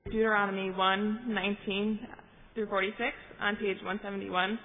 Deuteronomy 1:19 through 46 on page 171.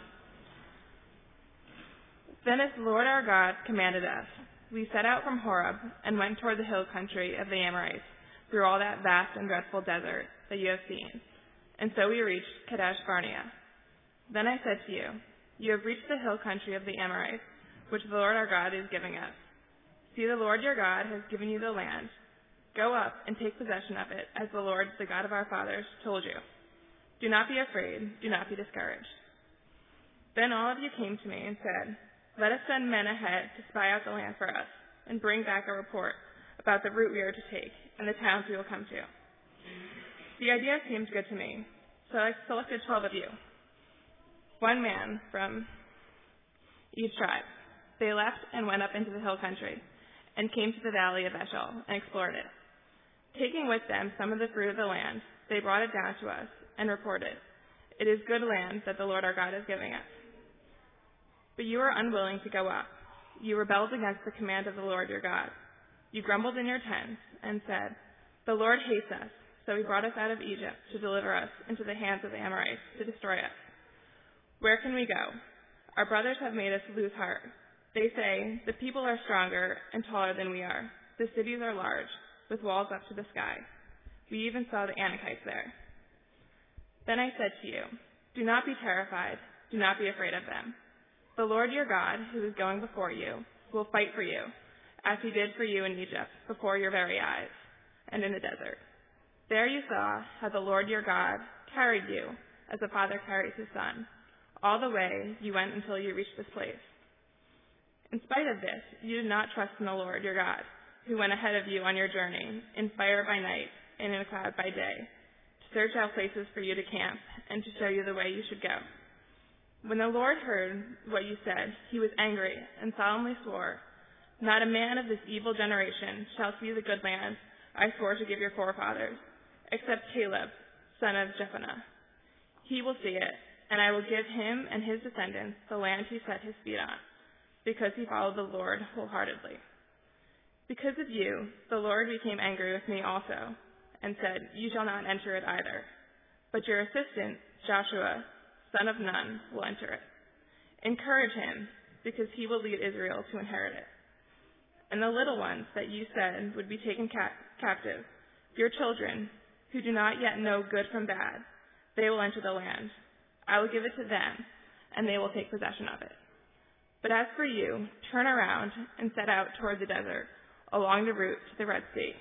Then as the Lord our God commanded us, we set out from Horeb and went toward the hill country of the Amorites, through all that vast and dreadful desert that you have seen. And so we reached Kadesh Barnea. Then I said to you, you have reached the hill country of the Amorites, which the Lord our God is giving us. See, the Lord your God has given you the land. Go up and take possession of it, as the Lord, the God of our fathers, told you. Do not be afraid, do not be discouraged. Then all of you came to me and said, let us send men ahead to spy out the land for us, and bring back a report about the route we are to take and the towns we will come to. The idea seemed good to me, so I selected 12 of you, one man from each tribe. They left and went up into the hill country, and came to the valley of Eshcol and explored it. Taking with them some of the fruit of the land, they brought it down to us and reported, it is good land that the Lord our God is giving us. But you were unwilling to go up. You rebelled against the command of the Lord your God. You grumbled in your tents and said, the Lord hates us, so he brought us out of Egypt to deliver us into the hands of the Amorites to destroy us. Where can we go? Our brothers have made us lose heart. They say, the people are stronger and taller than we are. The cities are large, with walls up to the sky. We even saw the Anakites there. Then I said to you, do not be terrified, do not be afraid of them. The Lord your God, who is going before you, will fight for you, as he did for you in Egypt, before your very eyes, and in the desert. There you saw how the Lord your God carried you, as a father carries his son, all the way you went until you reached this place. In spite of this, you did not trust in the Lord your God, who went ahead of you on your journey, in fire by night and in a cloud by day, to search out places for you to camp and to show you the way you should go. When the Lord heard what you said, he was angry and solemnly swore, not a man of this evil generation shall see the good land I swore to give your forefathers, except Caleb, son of Jephunneh. He will see it, and I will give him and his descendants the land he set his feet on, because he followed the Lord wholeheartedly. Because of you, the Lord became angry with me also, and said, you shall not enter it either. But your assistant, Joshua, son of Nun, will enter it. Encourage him, because he will lead Israel to inherit it. And the little ones that you said would be taken captive, your children, who do not yet know good from bad, they will enter the land. I will give it to them, and they will take possession of it. But as for you, turn around and set out toward the desert, along the route to the Red Sea.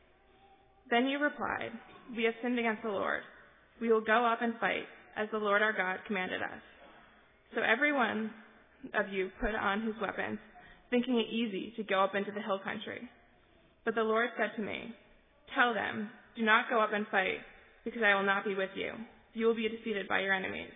Then you replied, we have sinned against the Lord. We will go up and fight, as the Lord our God commanded us. So every one of you put on his weapons, thinking it easy to go up into the hill country. But the Lord said to me, tell them, do not go up and fight, because I will not be with you. You will be defeated by your enemies.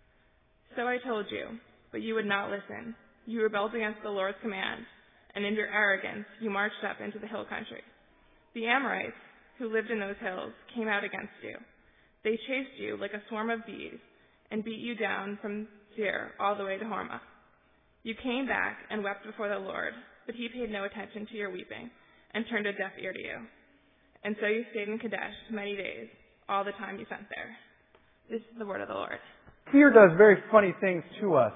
So I told you, but you would not listen. You rebelled against the Lord's command, and in your arrogance you marched up into the hill country. The Amorites, who lived in those hills, came out against you. They chased you like a swarm of bees and beat you down from Seir all the way to Hormah. You came back and wept before the Lord, but he paid no attention to your weeping and turned a deaf ear to you. And so you stayed in Kadesh many days, all the time you spent there. This is the word of the Lord. Fear does very funny things to us.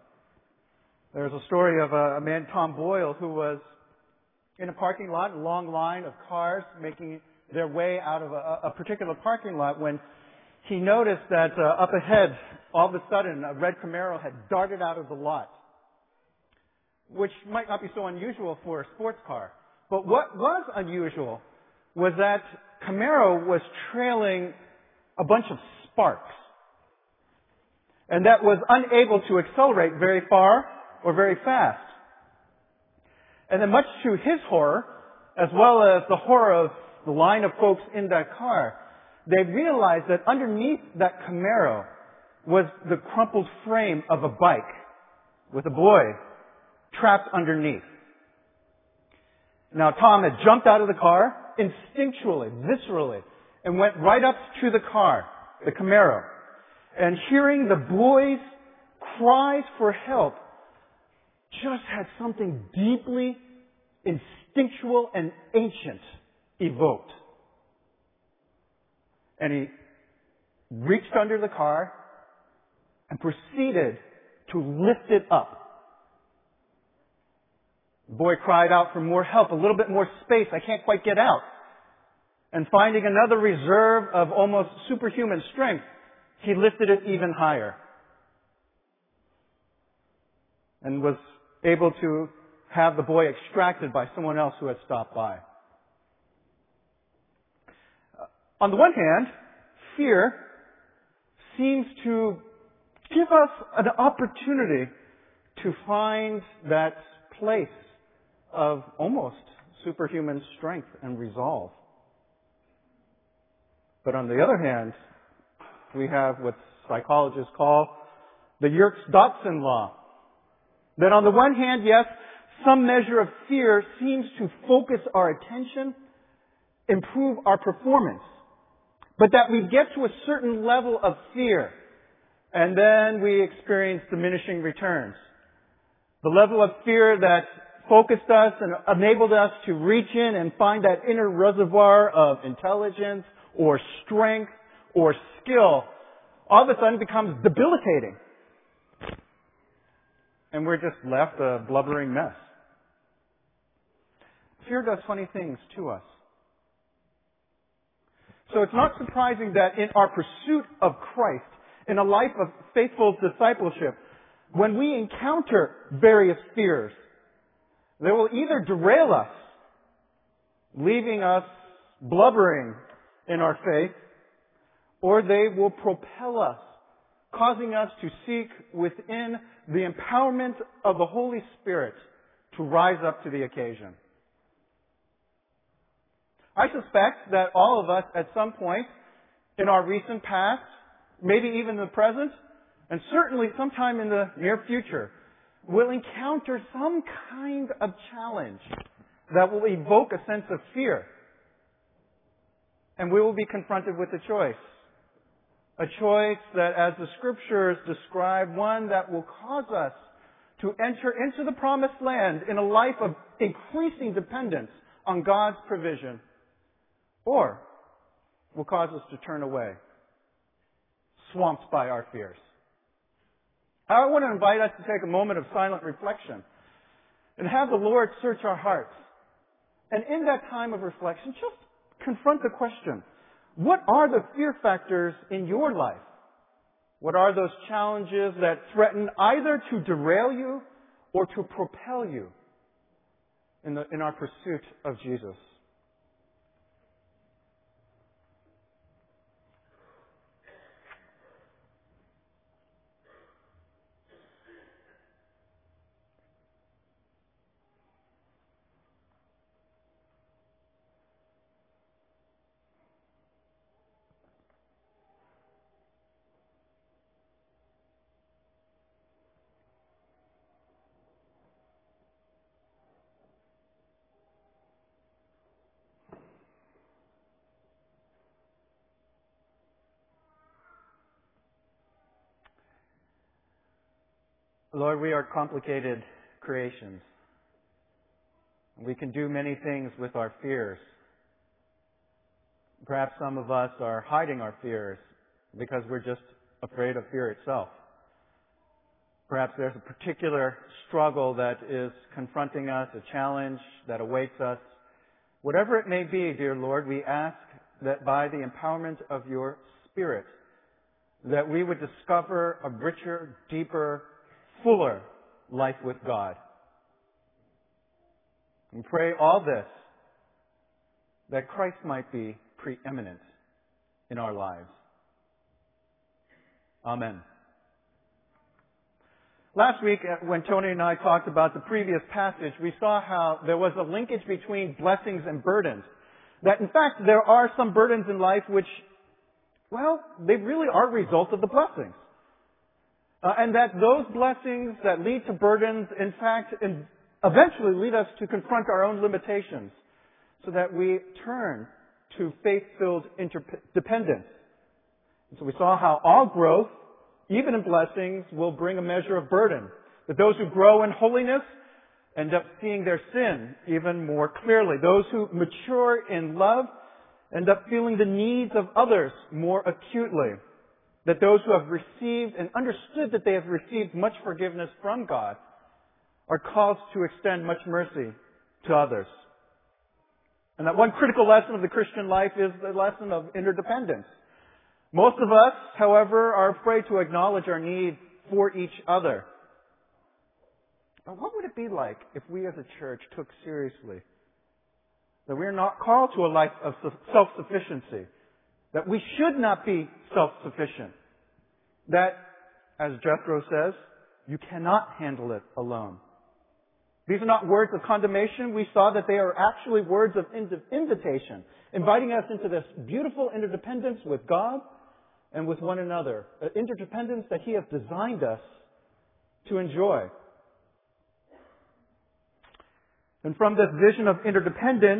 There's a story of a man, Tom Boyle, who was in a parking lot, a long line of cars making their way out of a particular parking lot when he noticed that up ahead, all of a sudden, a red Camaro had darted out of the lot, which might not be so unusual for a sports car. But what was unusual was that Camaro was trailing a bunch of sparks, and that was unable to accelerate very far or very fast. And then much to his horror, as well as the horror of the line of folks in that car, they realized that underneath that Camaro was the crumpled frame of a bike with a boy trapped underneath. Now, Tom had jumped out of the car instinctually, viscerally, and went right up to the car, the Camaro. And hearing the boy's cries for help just had something deeply instinctual and ancient evoked. And he reached under the car and proceeded to lift it up. The boy cried out for more help, a little bit more space. I can't quite get out. And finding another reserve of almost superhuman strength, he lifted it even higher. And was able to have the boy extracted by someone else who had stopped by. On the one hand, fear seems to give us an opportunity to find that place of almost superhuman strength and resolve. But on the other hand, we have what psychologists call the Yerkes-Dodson law. That on the one hand, yes, some measure of fear seems to focus our attention, improve our performance. But that we get to a certain level of fear, and then we experience diminishing returns. The level of fear that focused us and enabled us to reach in and find that inner reservoir of intelligence or strength or skill, all of a sudden becomes debilitating. And we're just left a blubbering mess. Fear does funny things to us. So it's not surprising that in our pursuit of Christ, in a life of faithful discipleship, when we encounter various fears, they will either derail us, leaving us blubbering in our faith, or they will propel us, causing us to seek within the empowerment of the Holy Spirit to rise up to the occasion. I suspect that all of us at some point in our recent past, maybe even the present, and certainly sometime in the near future, will encounter some kind of challenge that will evoke a sense of fear. And we will be confronted with a choice. A choice that, as the Scriptures describe, one that will cause us to enter into the promised land in a life of increasing dependence on God's provision, or will cause us to turn away, swamped by our fears. I want to invite us to take a moment of silent reflection and have the Lord search our hearts. And in that time of reflection, just confront the question, what are the fear factors in your life? What are those challenges that threaten either to derail you or to propel you in our pursuit of Jesus? Lord, we are complicated creations. We can do many things with our fears. Perhaps some of us are hiding our fears because we're just afraid of fear itself. Perhaps there's a particular struggle that is confronting us, a challenge that awaits us. Whatever it may be, dear Lord, we ask that by the empowerment of your Spirit, that we would discover a richer, deeper, fuller life with God. And pray all this that Christ might be preeminent in our lives. Amen. Last week, when Tony and I talked about the previous passage, we saw how there was a linkage between blessings and burdens. That in fact, there are some burdens in life which, well, they really are results of the blessings. And that those blessings that lead to burdens, in fact, eventually lead us to confront our own limitations so that we turn to faith-filled interdependence. And so we saw how all growth, even in blessings, will bring a measure of burden. That those who grow in holiness end up seeing their sin even more clearly. Those who mature in love end up feeling the needs of others more acutely. That those who have received and understood that they have received much forgiveness from God are caused to extend much mercy to others. And that one critical lesson of the Christian life is the lesson of interdependence. Most of us, however, are afraid to acknowledge our need for each other. Now, what would it be like if we as a church took seriously that we are not called to a life of self-sufficiency, that we should not be self-sufficient, that, as Jethro says, you cannot handle it alone. These are not words of condemnation. We saw that they are actually words of invitation, inviting us into this beautiful interdependence with God and with one another, an interdependence that He has designed us to enjoy. And from this vision of interdependence,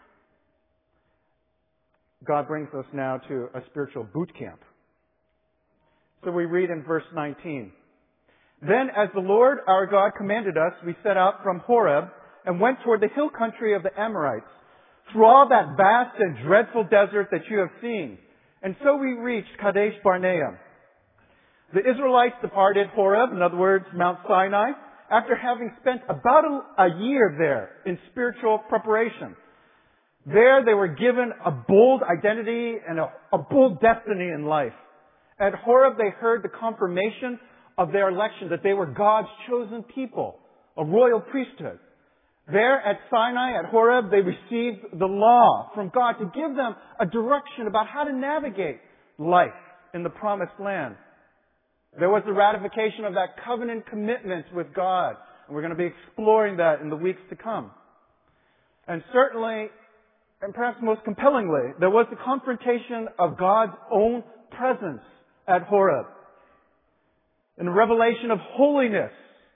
God brings us now to a spiritual boot camp. So we read in verse 19, "Then as the Lord our God commanded us, we set out from Horeb and went toward the hill country of the Amorites, through all that vast and dreadful desert that you have seen. And so we reached Kadesh Barnea." The Israelites departed Horeb, in other words, Mount Sinai, after having spent about a year there in spiritual preparation. There they were given a bold identity and a bold destiny in life. At Horeb they heard the confirmation of their election, that they were God's chosen people, a royal priesthood. There at Sinai, at Horeb, they received the law from God to give them a direction about how to navigate life in the promised land. There was the ratification of that covenant commitment with God. And we're going to be exploring that in the weeks to come. And certainly, and perhaps most compellingly, there was the confrontation of God's own presence at Horeb. And a revelation of holiness,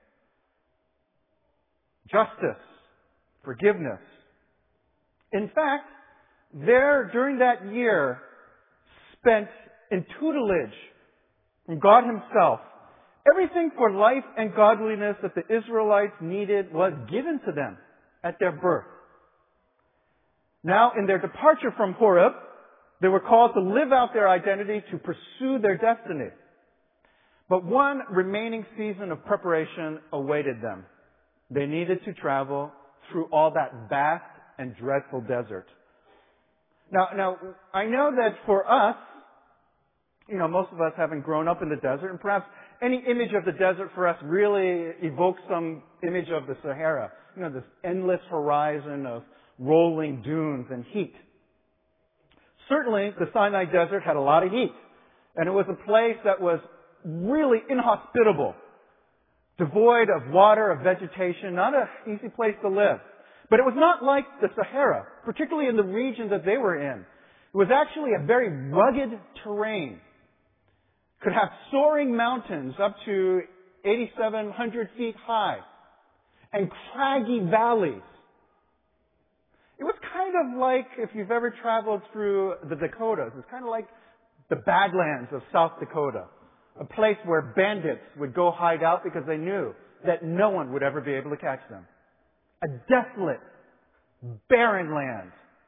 justice, forgiveness. In fact, there during that year spent in tutelage from God Himself, everything for life and godliness that the Israelites needed was given to them at their birth. Now, in their departure from Horeb, they were called to live out their identity, to pursue their destiny. But one remaining season of preparation awaited them. They needed to travel through all that vast and dreadful desert. Now, I know that for us, most of us haven't grown up in the desert, and perhaps any image of the desert for us really evokes some image of the Sahara. This endless horizon of rolling dunes and heat. Certainly, the Sinai Desert had a lot of heat, and it was a place that was really inhospitable, devoid of water, of vegetation, not an easy place to live. But it was not like the Sahara, particularly in the region that they were in. It was actually a very rugged terrain. Could have soaring mountains up to 8,700 feet high and craggy valleys. It was kind of like, if you've ever traveled through the Dakotas, it's kind of like the Badlands of South Dakota. A place where bandits would go hide out because they knew that no one would ever be able to catch them. A desolate, barren land.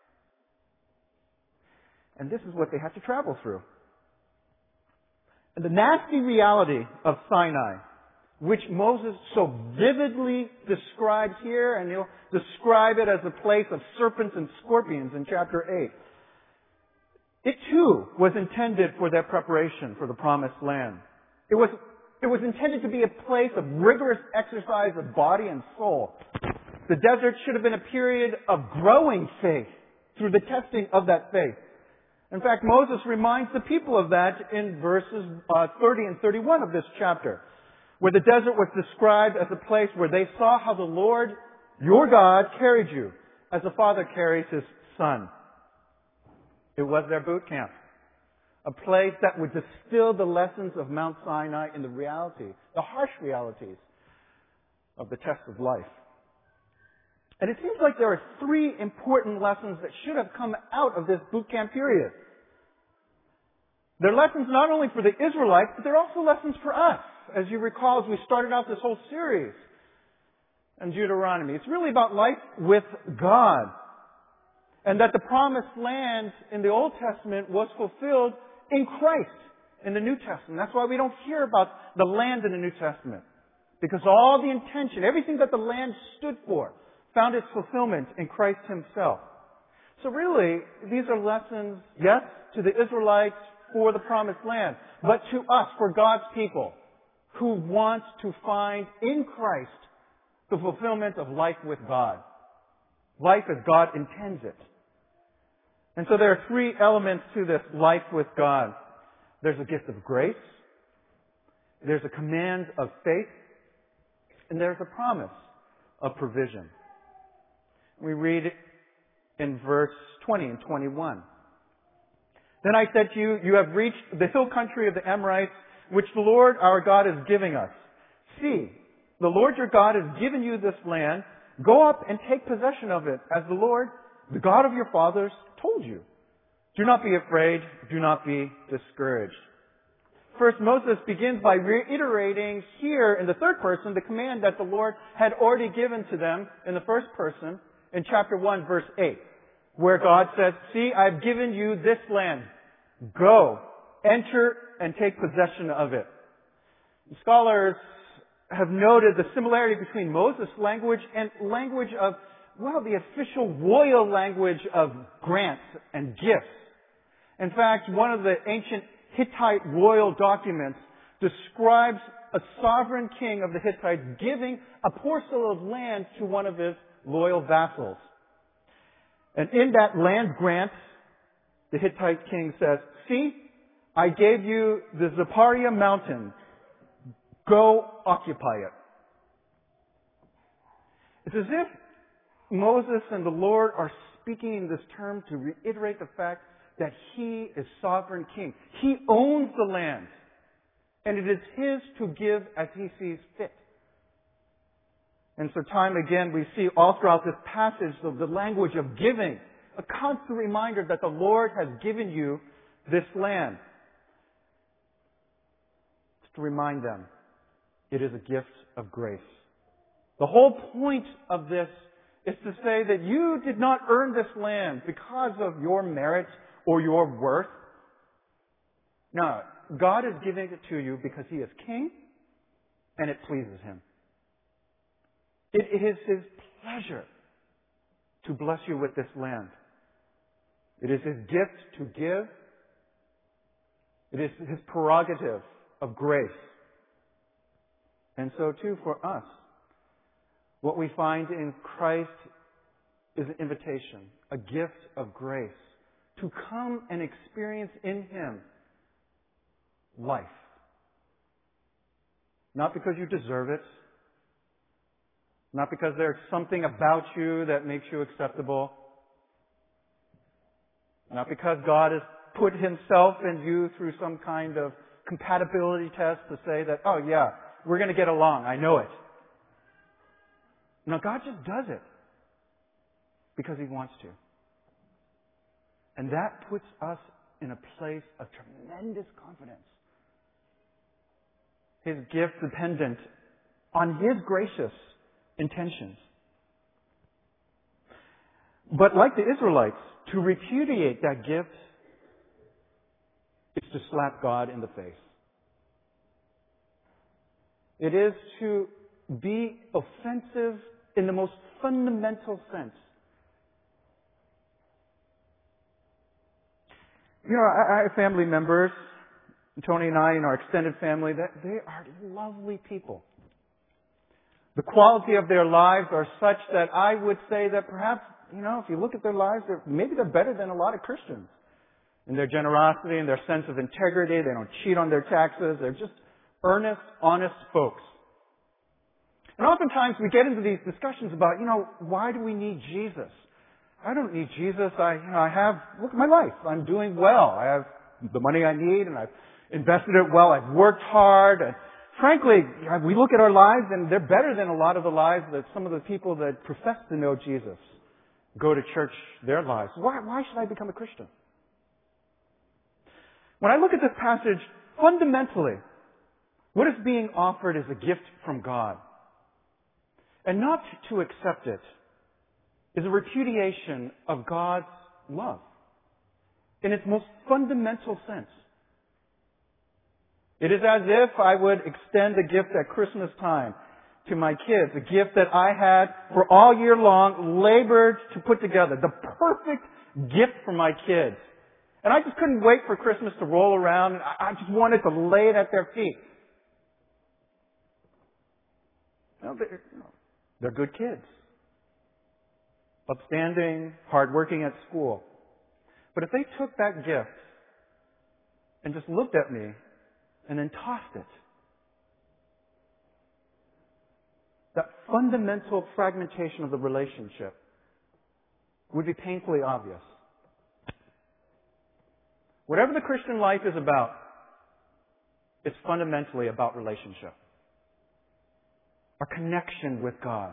And this is what they had to travel through. And the nasty reality of Sinai, which Moses so vividly describes here, and he'll describe it as a place of serpents and scorpions in chapter 8. It too was intended for their preparation for the promised land. It was intended to be a place of rigorous exercise of body and soul. The desert should have been a period of growing faith through the testing of that faith. In fact, Moses reminds the people of that in verses 30 and 31 of this chapter, where the desert was described as a place where they saw how the Lord, your God, carried you as a father carries his son. It was their boot camp, a place that would distill the lessons of Mount Sinai in the reality, the harsh realities of the test of life. And it seems like there are three important lessons that should have come out of this boot camp period. They're lessons not only for the Israelites, but they're also lessons for us. As you recall, as we started out this whole series in Deuteronomy, it's really about life with God. And that the promised land in the Old Testament was fulfilled in Christ in the New Testament. That's why we don't hear about the land in the New Testament. Because all the intention, everything that the land stood for, found its fulfillment in Christ Himself. So really, these are lessons, yes, to the Israelites for the promised land, but to us, for God's people, who want to find in Christ the fulfillment of life with God. Life as God intends it. And so there are three elements to this life with God. There's a gift of grace, there's a command of faith, and there's a promise of provision. We read in verse 20 and 21. Then I said to you, you have reached the hill country of the Amorites, which the Lord our God is giving us. See, the Lord your God has given you this land. Go up and take possession of it, as the Lord, the God of your fathers, told you. Do not be afraid. Do not be discouraged. First, Moses begins by reiterating here in the third person the command that the Lord had already given to them in the first person in chapter 1, verse 8, where God says, see, I've given you this land. Go, enter, and take possession of it. Scholars have noted the similarity between Moses' language and language of, well, the official royal language of grants and gifts. In fact, one of the ancient Hittite royal documents describes a sovereign king of the Hittites giving a parcel of land to one of his loyal vassals. And in that land grant, the Hittite king says, see, I gave you the Zaparia mountain. Go occupy it. It's as if Moses and the Lord are speaking in this term to reiterate the fact that He is sovereign king. He owns the land. And it is His to give as He sees fit. And so time again we see all throughout this passage of the language of giving, a constant reminder that the Lord has given you this land. It's to remind them it is a gift of grace. The whole point of this is to say that you did not earn this land because of your merit or your worth. No, God is giving it to you because He is King and it pleases Him. It is His pleasure to bless you with this land. It is His gift to give. It is His prerogative of grace. And so too for us, what we find in Christ is an invitation, a gift of grace, to come and experience in Him life. Not because you deserve it, not because there's something about you that makes you acceptable, not because God has put Himself and you through some kind of compatibility test to say that, oh yeah, we're going to get along, I know it. No, God just does it because He wants to. And that puts us in a place of tremendous confidence. His gift dependent on His gracious intentions. But like the Israelites, to repudiate that gift is to slap God in the face. It is to be offensive in the most fundamental sense. You know, I have family members, Tony and I and our extended family, that they are lovely people. The quality of their lives are such that I would say that perhaps, you know, if you look at their lives, maybe they're better than a lot of Christians. In their generosity and their sense of integrity, they don't cheat on their taxes, they're just earnest, honest folks. And oftentimes we get into these discussions about, you know, why do we need Jesus? I don't need Jesus. I have, look at my life. I'm doing well. I have the money I need and I've invested it well. I've worked hard. And frankly, we look at our lives and they're better than a lot of the lives that some of the people that profess to know Jesus go to church their lives. Why should I become a Christian? When I look at this passage, fundamentally, what is being offered is a gift from God. And not to accept it is a repudiation of God's love in its most fundamental sense. It is as if I would extend a gift at Christmas time to my kids, a gift that I had for all year long labored to put together, the perfect gift for my kids. And I just couldn't wait for Christmas to roll around, and I just wanted to lay it at their feet. They're good kids. Upstanding, hardworking at school. But if they took that gift and just looked at me and then tossed it, that fundamental fragmentation of the relationship would be painfully obvious. Whatever the Christian life is about, it's fundamentally about relationship. Our connection with God.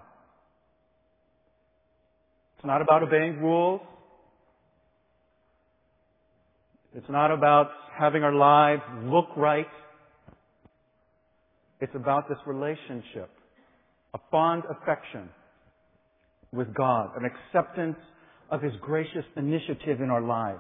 It's not about obeying rules. It's not about having our lives look right. It's about this relationship, a fond affection with God, an acceptance of His gracious initiative in our lives.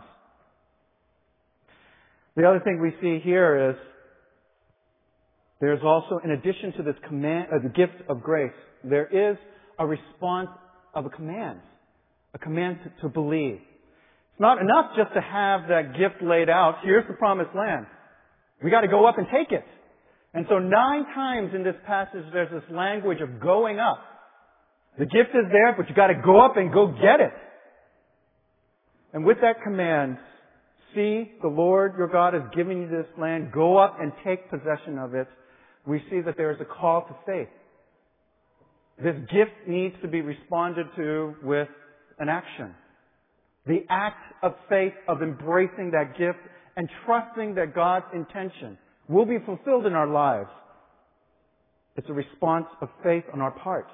The other thing we see here is there's also, in addition to this command, the gift of grace, there is a response of a command to believe. It's not enough just to have that gift laid out. Here's the promised land. We got to go up and take it. And so 9 times in this passage, there's this language of going up. The gift is there, but you got to go up and go get it. And with that command, see, the Lord your God has given you this land. Go up and take possession of it. We see that there is a call to faith. This gift needs to be responded to with an action. The act of faith of embracing that gift and trusting that God's intention will be fulfilled in our lives. It's a response of faith on our part.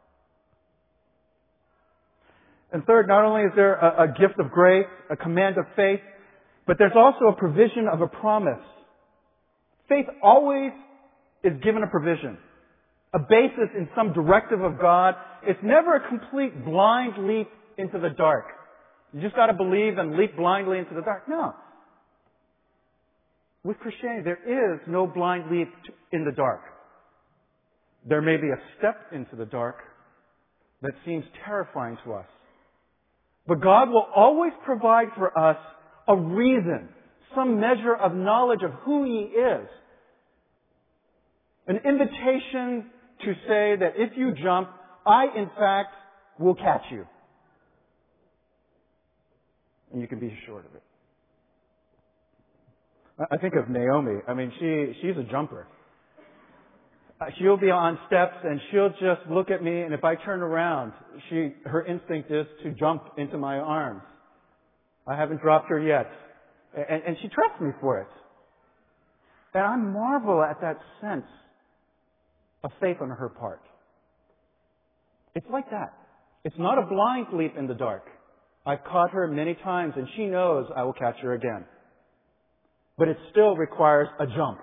And third, not only is there a gift of grace, a command of faith, but there's also a provision of a promise. Faith always is given a provision, a basis in some directive of God. It's never a complete blind leap into the dark. You just got to believe and leap blindly into the dark. No. With Christianity, there is no blind leap in the dark. There may be a step into the dark that seems terrifying to us. But God will always provide for us a reason, some measure of knowledge of who He is. An invitation to say that if you jump, I in fact will catch you. And you can be assured of it. I think of Naomi. I mean, she's a jumper. She'll be on steps and she'll just look at me, and if I turn around, her instinct is to jump into my arms. I haven't dropped her yet. And she trusts me for it. And I marvel at that sense of faith on her part. It's like that. It's not a blind leap in the dark. I've caught her many times and she knows I will catch her again. But it still requires a jump.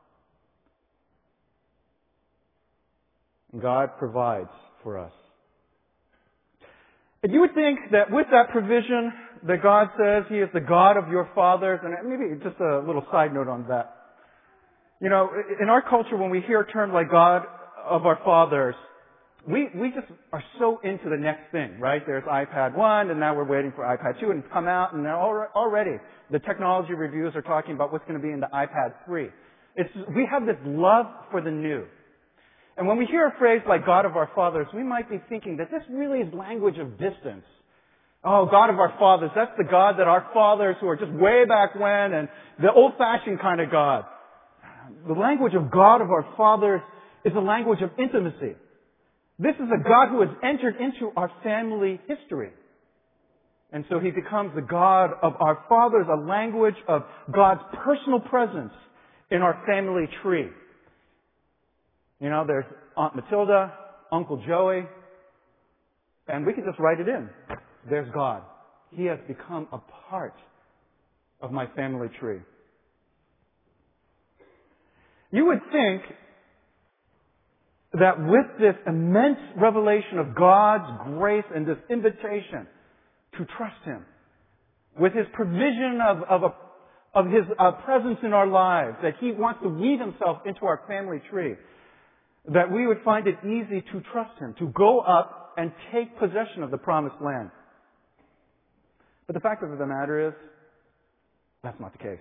God provides for us. And you would think that with that provision, that God says He is the God of your fathers, and maybe just a little side note on that. You know, in our culture, when we hear a term like God of our fathers, we just are so into the next thing, right? There's iPad 1, and now we're waiting for iPad 2, and it's come out, and now already the technology reviews are talking about what's going to be in the iPad 3. We have this love for the new. And when we hear a phrase like God of our fathers, we might be thinking that this really is language of distance. Oh, God of our fathers, that's the God that our fathers who are just way back when, and the old-fashioned kind of God. The language of God of our fathers is a language of intimacy. This is a God who has entered into our family history. And so He becomes the God of our fathers, a language of God's personal presence in our family tree. You know, there's Aunt Matilda, Uncle Joey, and we can just write it in. There's God. He has become a part of my family tree. You would think that with this immense revelation of God's grace and this invitation to trust Him, with His provision of His presence in our lives, that He wants to weave Himself into our family tree, that we would find it easy to trust Him, to go up and take possession of the promised land. But the fact of the matter is, that's not the case.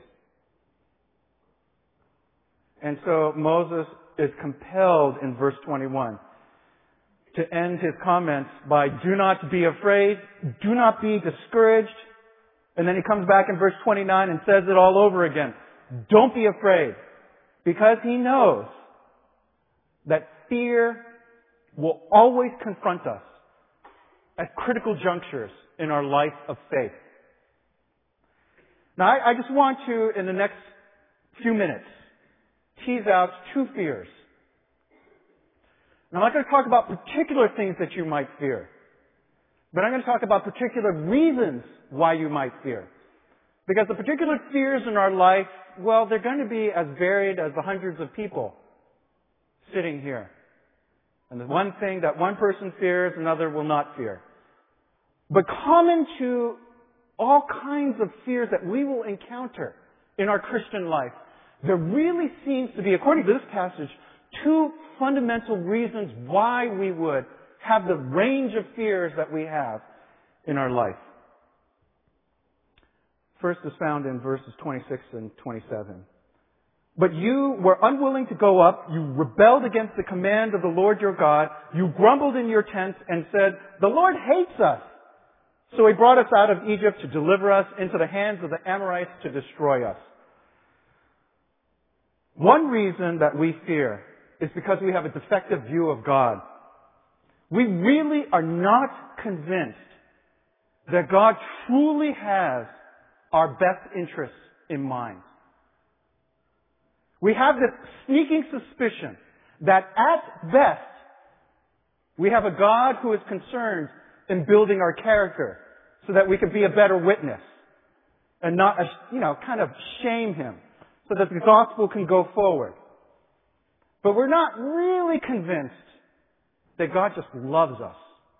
And so Moses is compelled in verse 21 to end his comments by, do not be afraid, do not be discouraged. And then he comes back in verse 29 and says it all over again. Don't be afraid, because he knows that fear will always confront us at critical junctures in our life of faith. Now, I just want to, in the next few minutes, tease out two fears. Now, I'm not going to talk about particular things that you might fear, but I'm going to talk about particular reasons why you might fear. Because the particular fears in our life, well, they're going to be as varied as the hundreds of people sitting here. And the one thing that one person fears, another will not fear. But common to all kinds of fears that we will encounter in our Christian life, there really seems to be, according to this passage, two fundamental reasons why we would have the range of fears that we have in our life. First is found in verses 26 and 27. But you were unwilling to go up. You rebelled against the command of the Lord your God. You grumbled in your tents and said, the Lord hates us. So He brought us out of Egypt to deliver us into the hands of the Amorites to destroy us. One reason that we fear is because we have a defective view of God. We really are not convinced that God truly has our best interests in mind. We have this sneaking suspicion that at best we have a God who is concerned in building our character so that we can be a better witness and not, kind of shame Him so that the gospel can go forward. But we're not really convinced that God just loves us.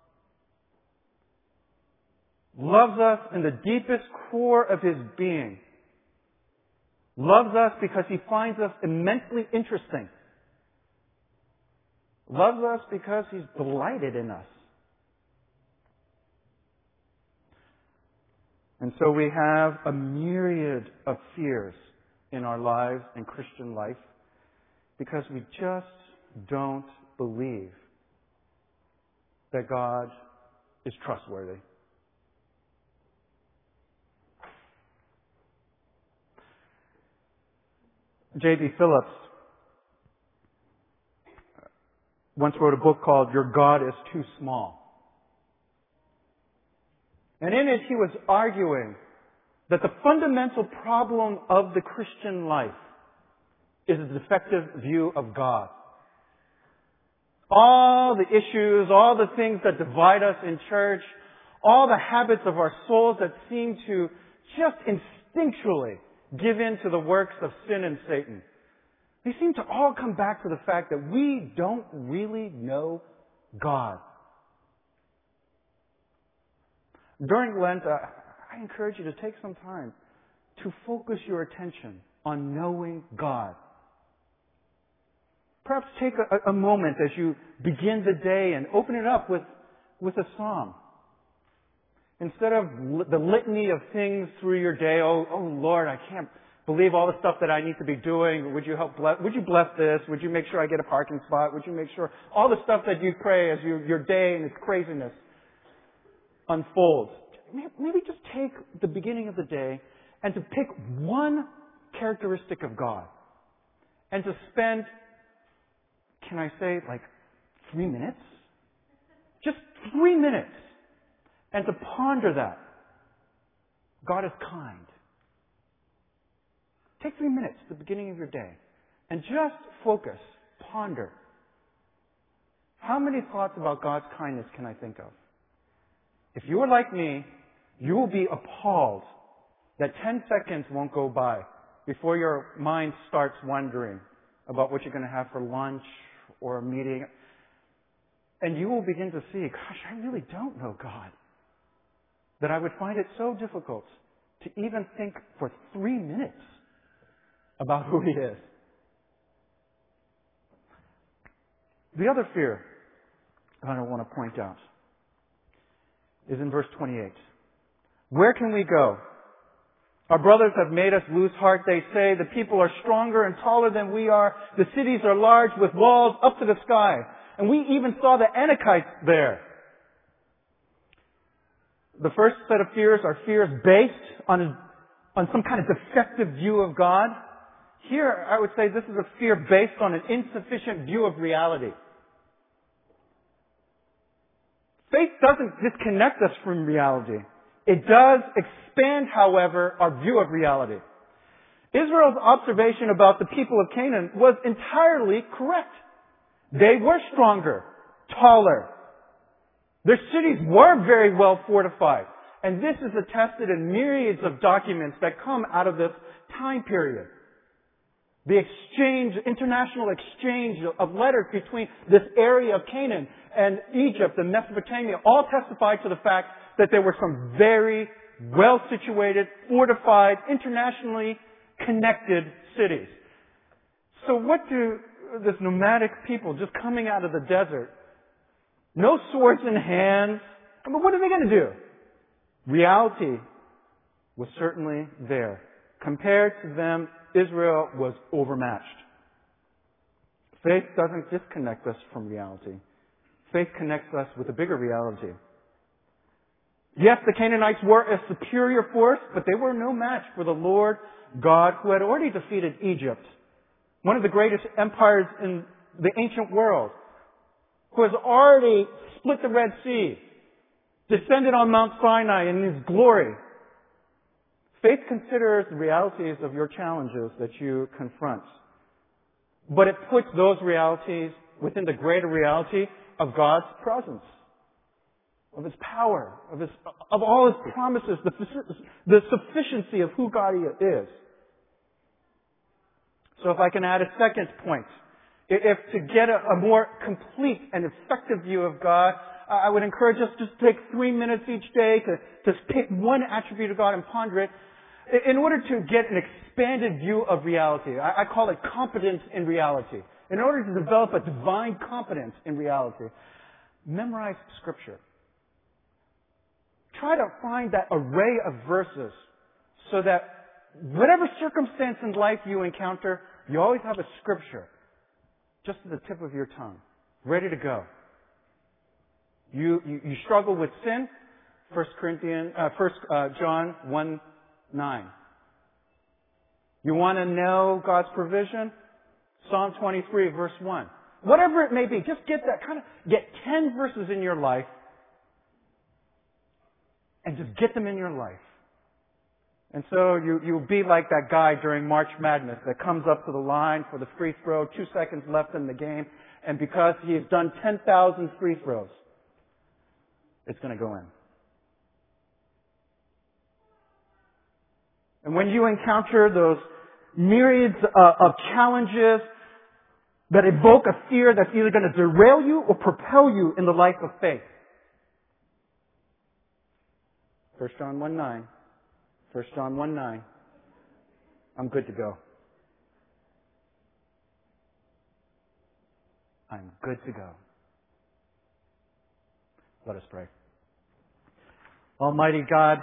Loves us in the deepest core of His being. Loves us because He finds us immensely interesting. Loves us because He's delighted in us. And so we have a myriad of fears in our lives and Christian life because we just don't believe that God is trustworthy. J.B. Phillips once wrote a book called Your God is Too Small. And in it he was arguing that the fundamental problem of the Christian life is a defective view of God. All the issues, all the things that divide us in church, all the habits of our souls that seem to just instinctually give in to the works of sin and Satan, they seem to all come back to the fact that we don't really know God. During Lent, I encourage you to take some time to focus your attention on knowing God. Perhaps take a moment as you begin the day and open it up with a psalm. Instead of the litany of things through your day, oh Lord, I can't believe all the stuff that I need to be doing. Would you bless this? Would you make sure I get a parking spot? Would you make sure all the stuff that you pray as your day and its craziness unfolds? Maybe just take the beginning of the day and to pick one characteristic of God and to spend, can I say, 3 minutes? Just 3 minutes. And to ponder that. God is kind. Take 3 minutes at the beginning of your day and just focus, ponder. How many thoughts about God's kindness can I think of? If you are like me, you will be appalled that 10 seconds won't go by before your mind starts wondering about what you're going to have for lunch or a meeting. And you will begin to see, gosh, I really don't know God. That I would find it so difficult to even think for 3 minutes about who He is. The other fear I want to point out is in verse 28. Where can we go? Our brothers have made us lose heart, they say. The people are stronger and taller than we are. The cities are large with walls up to the sky. And we even saw the Anakites there. The first set of fears are fears based on some kind of defective view of God. Here, I would say this is a fear based on an insufficient view of reality. Faith doesn't disconnect us from reality. It does expand, however, our view of reality. Israel's observation about the people of Canaan was entirely correct. They were stronger, taller. Their cities were very well fortified. And this is attested in myriads of documents that come out of this time period. The international exchange of letters between this area of Canaan and Egypt and Mesopotamia all testify to the fact that there were some very well-situated, fortified, internationally connected cities. So what do this nomadic people just coming out of the desert, no swords in hand, what are they going to do? Reality was certainly there. Compared to them, Israel was overmatched. Faith doesn't disconnect us from reality. Faith connects us with a bigger reality. Yes, the Canaanites were a superior force, but they were no match for the Lord God who had already defeated Egypt, one of the greatest empires in the ancient world, who has already split the Red Sea, descended on Mount Sinai in His glory. Faith considers the realities of your challenges that you confront, but it puts those realities within the greater reality of God's presence, of His power, of all His promises, the sufficiency of who God is. So if I can add a second point, if to get a more complete and effective view of God, I would encourage us just to take 3 minutes each day to pick one attribute of God and ponder it in order to get an expanded view of reality. I call it competence in reality. In order to develop a divine competence in reality, memorize Scripture. Try to find that array of verses so that whatever circumstance in life you encounter, you always have a Scripture just at the tip of your tongue, ready to go. You struggle with sin, 1 John 1:9. You want to know God's provision? Psalm 23, verse 1. Whatever it may be, just get 10 verses in your life and just get them in your life. And so you'll be like that guy during March Madness that comes up to the line for the free throw, 2 seconds left in the game, and because he has done 10,000 free throws, it's going to go in. And when you encounter those myriads of challenges that evoke a fear that's either going to derail you or propel you in the life of faith. 1 John 1:9. 1 John 1:9. I'm good to go. I'm good to go. Let us pray. Almighty God,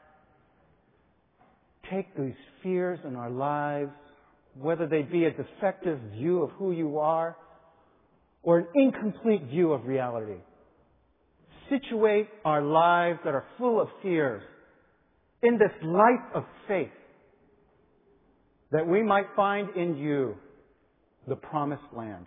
take these fears in our lives, whether they be a defective view of who you are or an incomplete view of reality. Situate our lives that are full of fears in this life of faith, that we might find in you the promised land.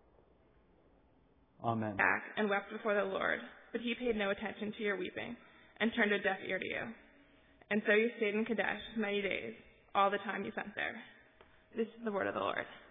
Amen. Back and wept before the Lord, but He paid no attention to your weeping and turned a deaf ear to you. And so you stayed in Kadesh many days, all the time you spent there. This is the word of the Lord.